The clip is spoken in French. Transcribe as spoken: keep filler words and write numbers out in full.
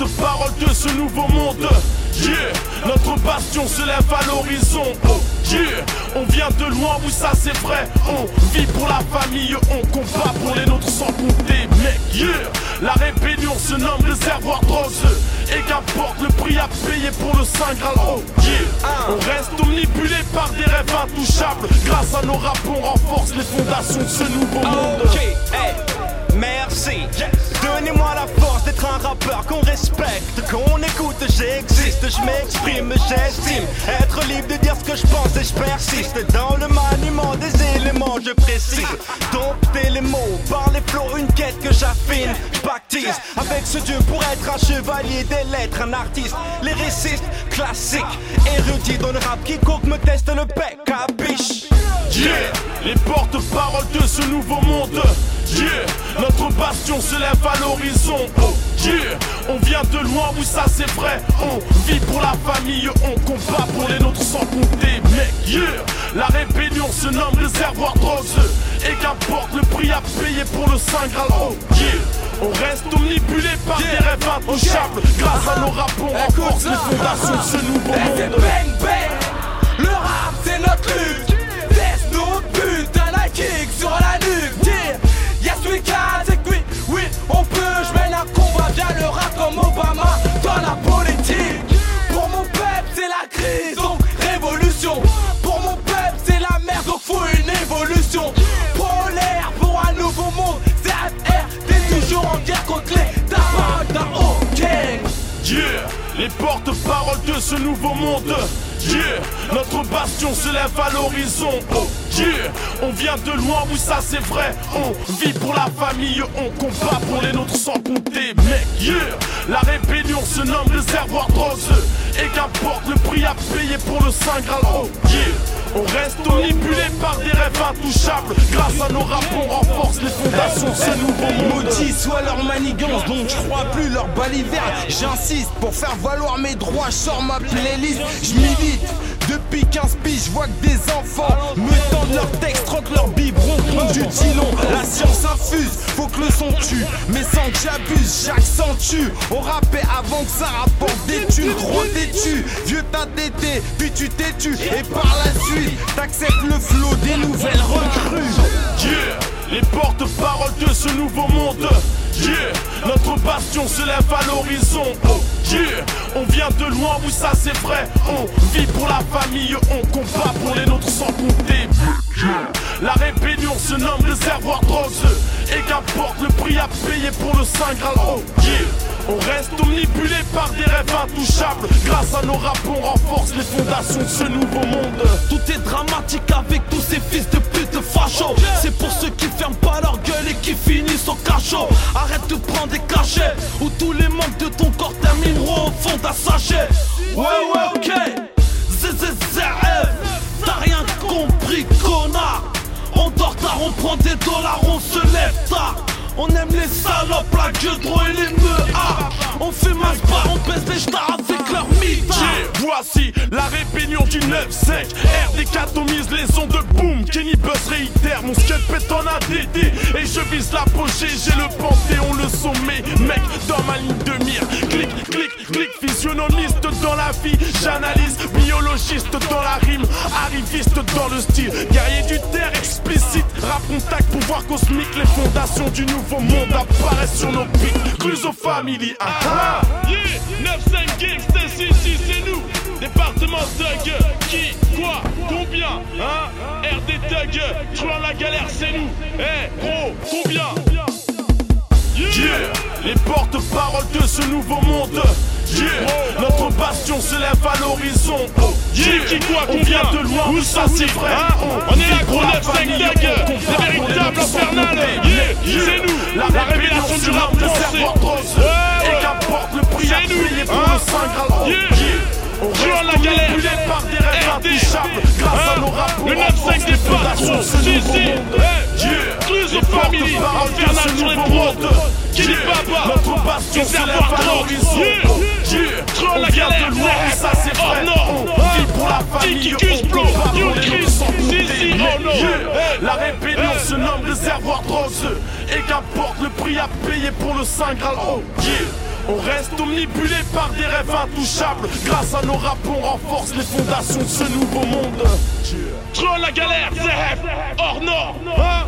porte-parole de ce nouveau monde. Yeah, notre bastion se lève à l'horizon. Oh yeah, on vient de loin, oui ça c'est vrai. On vit pour la famille, on combat pour les nôtres sans compter. Mec, yeah, la rébellion se nomme réservoir drogues. Et qu'importe le prix à payer pour le Saint Graal. Oh yeah, on reste omnibulé par des rêves intouchables. Grâce à nos raps on renforce les fondations de ce nouveau monde. Ok, hey, merci. Donnez-moi la force d'être un rappeur qu'on respecte, qu'on écoute, j'existe, je m'exprime, j'estime être libre de dire ce que je pense et je persiste. Dans le maniement des éléments, je précise, dompter les mots, par les flots, une quête que j'affine. Je baptise avec ce dieu pour être un chevalier des lettres, un artiste, lyriciste, classique, érudit dans le rap, quiconque me teste le bec, capiche. Yeah, les porte-paroles de ce nouveau monde. Yeah, notre bastion se lève à l'horizon. Oh yeah, on vient de loin, oui ça c'est vrai. On vit pour la famille, on combat pour les nôtres sans compter. Mec, yeah, la rébellion se nomme réservoir drogues. Et qu'importe le prix à payer pour le Saint Graal. Oh yeah, on reste omnibulé par yeah. des rêves intouchables. Grâce à nos raps on renforce les fondations de ce nouveau monde. C'est bang bang, le rap c'est notre lutte. Teste nos buts, un kick sur la nuque. Yeah. Yes we can, c'est que oui, oui on peut. Je mène un combat, bien le rap comme Obama dans la politique. Pour mon peuple c'est la crise, donc révolution. Pour mon peuple c'est la merde, donc faut une évolution. Polaire pour un nouveau monde, c'est F R, t'es toujours en guerre contre les tabacs d'un haut gang. Yeah, les porte-paroles de ce nouveau monde. Yeah, notre bastion se lève à l'horizon. Oh yeah, on vient de loin, oui ça c'est vrai. On vit pour la famille, on combat pour les nôtres sans compter. Mec, yeah, la rébellion se nomme réservoir drogues. Et qu'importe le prix à payer pour le Saint Graal. Oh yeah, on reste omnibulé par des rêves intouchables. Grâce à nos raps on renforce les fondations de ce nouveau monde. Maudit soit leur manigance, donc je crois plus leur baliverne. J'insiste pour faire valoir mes droits, je sors ma playlist, je milite. Depuis quinze piges, je vois que des enfants me tendent leurs textes, trottent leurs biberons contre du dilon. La science infuse, faut que le son tue, mais sans que j'abuse, j'accentue. On rappait avant que ça rapporte des thunes, gros têtu. Vieux t'as tété, puis tu t'es tu. Et par la suite, t'acceptes le flot des nouvelles recrues. Yeah, les porte-paroles de ce nouveau monde. Yeah, notre bastion se lève à l'horizon. Oh yeah, on vient de loin, oui ça c'est vrai. On vit pour la famille, on combat pour les nôtres sans compter. La rébellion se nomme réservoir drogues. Et qu'importe le prix à payer pour le Saint Graal. Oh yeah, on reste omnibulé par des rêves intouchables. Grâce à nos raps on renforce les fondations de ce nouveau monde. Tout est dramatique avec tous ces fils de pute fachos. C'est pour ceux qui ferment pas leur gueule et qui finissent au cachot. Arrête de prendre des cachets, ou tous les membres de ton corps termineront au fond d'un sachet. Ouais ouais ok, Z Z Z F, t'as rien compris connard. On dort tard, on prend des dollars, on se lève tard. On aime les salopes, la gueule droit et les meuhards. On fait masse barre, on baisse les stars avec leur mitard. Yeah, voici la rébellion du neuf cinq. R D atomise les ondes de boom. Kenny Buzz réitère, mon scud pète en A D D. Et je vise l'apogée, j'ai le panthéon, le sommet. Mec, dans ma ligne de mire. Clic, clic, clic, physionomiste dans la vie. J'analyse, biologiste dans la rime. Arriviste dans le style. Guerrier du terre explicite. Rap contact, pouvoir cosmique. Les fondations du nouveau monde apparaissent sur nos pics. Cluzo Family, ah ah. Yeah, neuf cinq Gangsta City, c'est nous. Département Thug, qui, quoi, combien, hein? R D Thug, truand la galère, c'est nous. Eh, hey, gros, combien? Yeah, yeah, les porte-paroles de ce nouveau monde. Yeah, notre bastion se lève à l'horizon. Oh yeah, qui, quoi, on combien? vient de loin, où ça c'est vrai, hein? On, on est là gros neuf cinq Thug, les véritables infernales. Yeah, c'est nous, la, la révélation du rap français. Et qu'importe le prix à payer pour le Saint Graal. Yeah, on reste la galère par des rêves intouchables. Grâce à nos raps, le neuf cinq des patrons, si si. Cluzo Family, infernal sur les prods. Qui n'est pas bas, notre bastion se lève à l'horizon. Truand la galère, ça c'est vrai. Oh non, on vit pour la famille, on combat pour les nôtres sans compter. Oh non, la rébellion se nomme réservoir drogues. Et qu'importe le prix à payer pour le Saint Graal. Oh yeah, On reste omnibulé par des rêves intouchables. Grâce à nos raps on renforce les fondations de ce nouveau monde. Troll la galère, Zef, hors nord, hein.